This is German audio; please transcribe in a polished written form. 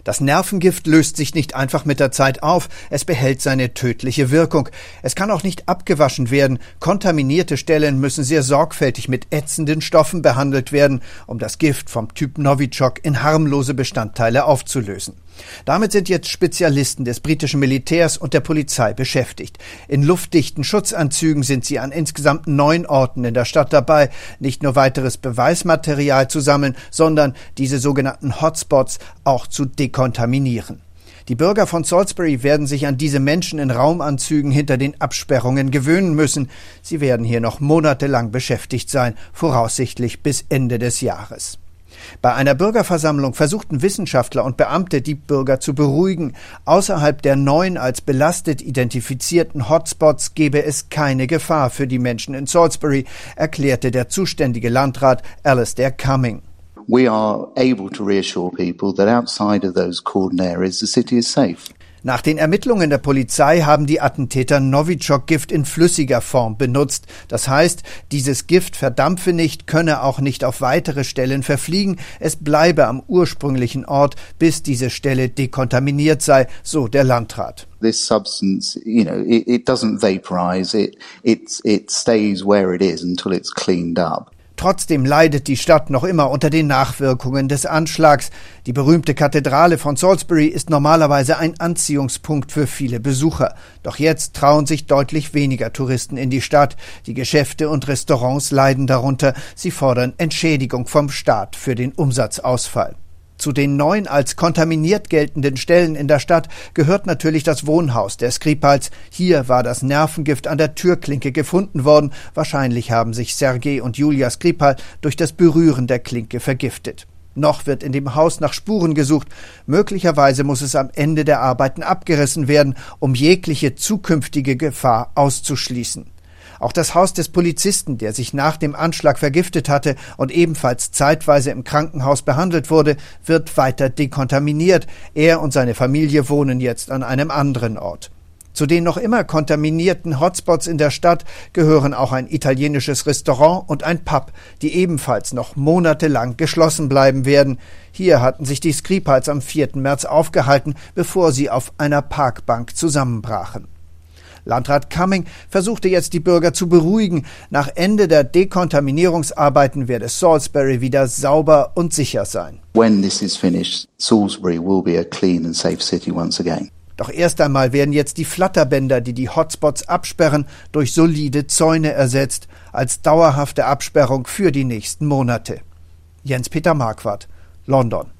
Das Nervengift löst sich nicht einfach mit der Zeit auf, es behält seine tödliche Wirkung. Es kann auch nicht abgewaschen werden. Kontaminierte Stellen müssen sehr sorgfältig mit ätzenden Stoffen behandelt werden, um das Gift vom Typ Novichok in harmlose Bestandteile aufzulösen. Damit sind jetzt Spezialisten des britischen Militärs und der Polizei beschäftigt. In luftdichten Schutzanzügen sind sie an insgesamt 9 Orten in der Stadt dabei, nicht nur weiteres Beweismaterial zu sammeln, sondern diese sogenannten Hotspots auch zu dekontaminieren. Die Bürger von Salisbury werden sich an diese Menschen in Raumanzügen hinter den Absperrungen gewöhnen müssen. Sie werden hier noch monatelang beschäftigt sein, voraussichtlich bis Ende des Jahres. Bei einer Bürgerversammlung versuchten Wissenschaftler und Beamte, die Bürger zu beruhigen. Außerhalb der 9 als belastet identifizierten Hotspots gebe es keine Gefahr für die Menschen in Salisbury, erklärte der zuständige Landrat Alastair Cumming. We are able to reassure people that outside of those cordon areas the city is safe. Nach den Ermittlungen der Polizei haben die Attentäter Novichok-Gift in flüssiger Form benutzt. Das heißt, dieses Gift verdampfe nicht, könne auch nicht auf weitere Stellen verfliegen. Es bleibe am ursprünglichen Ort, bis diese Stelle dekontaminiert sei, so der Landrat. This substance, it doesn't vaporize. It stays where it is until it's cleaned up. Trotzdem leidet die Stadt noch immer unter den Nachwirkungen des Anschlags. Die berühmte Kathedrale von Salisbury ist normalerweise ein Anziehungspunkt für viele Besucher. Doch jetzt trauen sich deutlich weniger Touristen in die Stadt. Die Geschäfte und Restaurants leiden darunter. Sie fordern Entschädigung vom Staat für den Umsatzausfall. Zu den 9 als kontaminiert geltenden Stellen in der Stadt gehört natürlich das Wohnhaus der Skripals. Hier war das Nervengift an der Türklinke gefunden worden. Wahrscheinlich haben sich Sergei und Julia Skripal durch das Berühren der Klinke vergiftet. Noch wird in dem Haus nach Spuren gesucht. Möglicherweise muss es am Ende der Arbeiten abgerissen werden, um jegliche zukünftige Gefahr auszuschließen. Auch das Haus des Polizisten, der sich nach dem Anschlag vergiftet hatte und ebenfalls zeitweise im Krankenhaus behandelt wurde, wird weiter dekontaminiert. Er und seine Familie wohnen jetzt an einem anderen Ort. Zu den noch immer kontaminierten Hotspots in der Stadt gehören auch ein italienisches Restaurant und ein Pub, die ebenfalls noch monatelang geschlossen bleiben werden. Hier hatten sich die Skripals am 4. März aufgehalten, bevor sie auf einer Parkbank zusammenbrachen. Landrat Cumming versuchte jetzt, die Bürger zu beruhigen. Nach Ende der Dekontaminierungsarbeiten werde Salisbury wieder sauber und sicher sein. When this is finished, Salisbury will be a clean and safe city once again. Doch erst einmal werden jetzt die Flatterbänder, die die Hotspots absperren, durch solide Zäune ersetzt, als dauerhafte Absperrung für die nächsten Monate. Jens-Peter Marquardt, London.